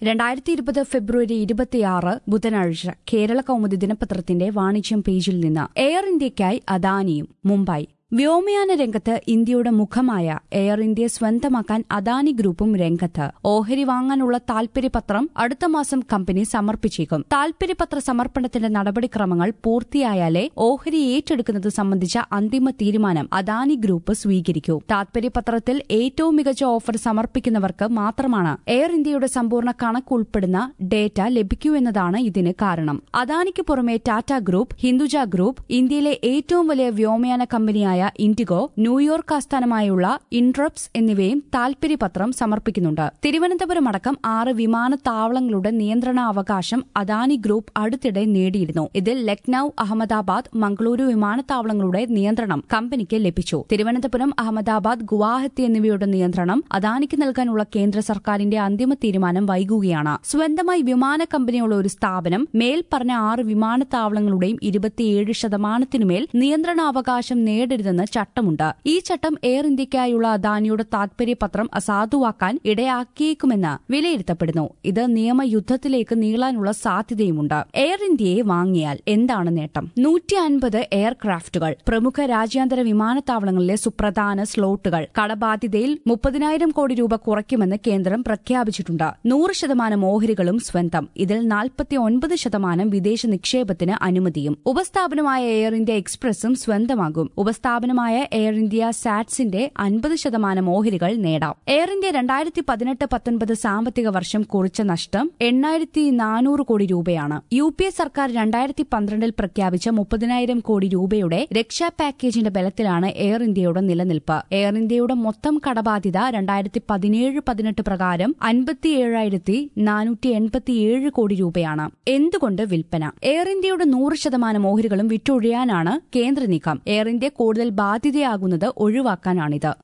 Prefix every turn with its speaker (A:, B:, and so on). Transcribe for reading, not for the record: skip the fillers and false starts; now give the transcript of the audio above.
A: 2020 ഫെബ്രുവരി 26 ബുധനാഴ്ച കേരള കൗമുദി ദിനപത്രത്തിന്റെ വാണിജ്യം പേജിൽ നിന്ന് എയർ ഇന്ത്യയ്ക്കായി അദാനിയും മുംബൈ വ്യോമയാന രംഗത്ത് ഇന്ത്യയുടെ മുഖമായ എയർ ഇന്ത്യയെ സ്വന്തമാക്കാൻ അദാനി ഗ്രൂപ്പും രംഗത്ത്. ഓഹരി വാങ്ങാനുള്ള താൽപര്യപത്രം അടുത്ത മാസം കമ്പനി സമർപ്പിച്ചേക്കും. താൽപര്യപത്ര സമർപ്പണത്തിന്റെ നടപടിക്രമങ്ങൾ പൂർത്തിയായാലേ ഓഹരി ഏറ്റെടുക്കുന്നത് സംബന്ധിച്ച അന്തിമ തീരുമാനം അദാനി ഗ്രൂപ്പ് സ്വീകരിക്കൂ. താൽപര്യപത്രത്തിൽ ഏറ്റവും മികച്ച ഓഫർ സമർപ്പിക്കുന്നവർക്ക് മാത്രമാണ് എയർ ഇന്ത്യയുടെ സമ്പൂർണ്ണ കണക്ക് ഉൾപ്പെടുന്ന ഡേറ്റ ലഭിക്കൂ എന്നതാണ് ഇതിന് കാരണം. അദാനിക്ക് പുറമെ ടാറ്റ ഗ്രൂപ്പ്, ഹിന്ദുജ ഗ്രൂപ്പ്, ഇന്ത്യയിലെ ഏറ്റവും വലിയ വ്യോമയാന കമ്പനിയായ ഇൻഡിഗോ, ന്യൂയോർക്ക് ആസ്ഥാനമായുള്ള ഇൻട്രപ്സ് എന്നിവയും താൽപര്യപത്രം സമർപ്പിക്കുന്നുണ്ട്. തിരുവനന്തപുരം അടക്കം 6 വിമാനത്താവളങ്ങളുടെ നിയന്ത്രണാവകാശം അദാനി ഗ്രൂപ്പ് അടുത്തിടെ നേടിയിരുന്നു. ഇതിൽ ലക്നൌ, അഹമ്മദാബാദ്, മംഗളൂരു വിമാനത്താവളങ്ങളുടെ നിയന്ത്രണം കമ്പനിക്ക് ലഭിച്ചു. തിരുവനന്തപുരം, അഹമ്മദാബാദ്, ഗുവാഹത്തി എന്നിവയുടെ നിയന്ത്രണം അദാനിക്ക് നൽകാനുള്ള കേന്ദ്ര സർക്കാരിന്റെ അന്തിമ തീരുമാനം വൈകുകയാണ്. സ്വന്തമായി വിമാന കമ്പനിയുള്ള ഒരു സ്ഥാപനം മേൽപ്പറഞ്ഞ 6 വിമാനത്താവളങ്ങളുടെയും 27%-നുമേൽ നിയന്ത്രണാവകാശം നേടരുതെന്ന് ചട്ടമുണ്ട്. ഈ ചട്ടം എയർ ഇന്ത്യയ്ക്കായുള്ള അദാനിയുടെ താൽപര്യപത്രം അസാധുവാക്കാൻ ഇടയാക്കിയേക്കുമെന്ന് വിലയിരുത്തപ്പെടുന്നു. ഇത് നിയമയുദ്ധത്തിലേക്ക് നീളാനുള്ള സാധ്യതയുമുണ്ട്. എയർ ഇന്ത്യയെ വാങ്ങിയാൽ എന്താണ് നേട്ടം? 150 എയർക്രാഫ്റ്റുകൾ, പ്രമുഖ രാജ്യാന്തര വിമാനത്താവളങ്ങളിലെ സുപ്രധാന സ്ലോട്ടുകൾ, കടബാധ്യതയിൽ 30,000 കോടി രൂപ കുറയ്ക്കുമെന്ന് കേന്ദ്രം പ്രഖ്യാപിച്ചിട്ടുണ്ട്. 100% ഓഹരികളും സ്വന്തം. ഇതിൽ 49% വിദേശ നിക്ഷേപത്തിന് അനുമതിയും. ഉപസ്ഥാപനമായ എയർ ഇന്ത്യ എക്സ്പ്രസും സ്വന്തമാകും. ഉപസ്ഥാപനമായ എയർ ഇന്ത്യ സാറ്റ്സിന്റെ 50% ഓഹരികൾ നേടാം. എയർ ഇന്ത്യ 2018-19 സാമ്പത്തിക വർഷം കുറിച്ച നഷ്ടം 8,400 കോടി രൂപയാണ്. UPA സർക്കാർ 2012 പ്രഖ്യാപിച്ച 30,000 കോടി രൂപയുടെ രക്ഷാ പാക്കേജിന്റെ ബലത്തിലാണ് എയർ ഇന്ത്യയുടെ നിലനിൽപ്പ്. എയർ ഇന്ത്യയുടെ മൊത്തം കടബാധ്യത 2017-18 പ്രകാരം 57,487 കോടി രൂപയാണ്. എന്തുകൊണ്ട് വിൽപ്പന? എയർ ഇന്ത്യയുടെ 100% ഓഹരികളും വിറ്റൊഴിയാനാണ് കേന്ദ്ര നീക്കം. എയർ ഇന്ത്യ കൂടുതൽ ബാധ്യതയാകുന്നത് ഒഴിവാക്കാനാണിത്.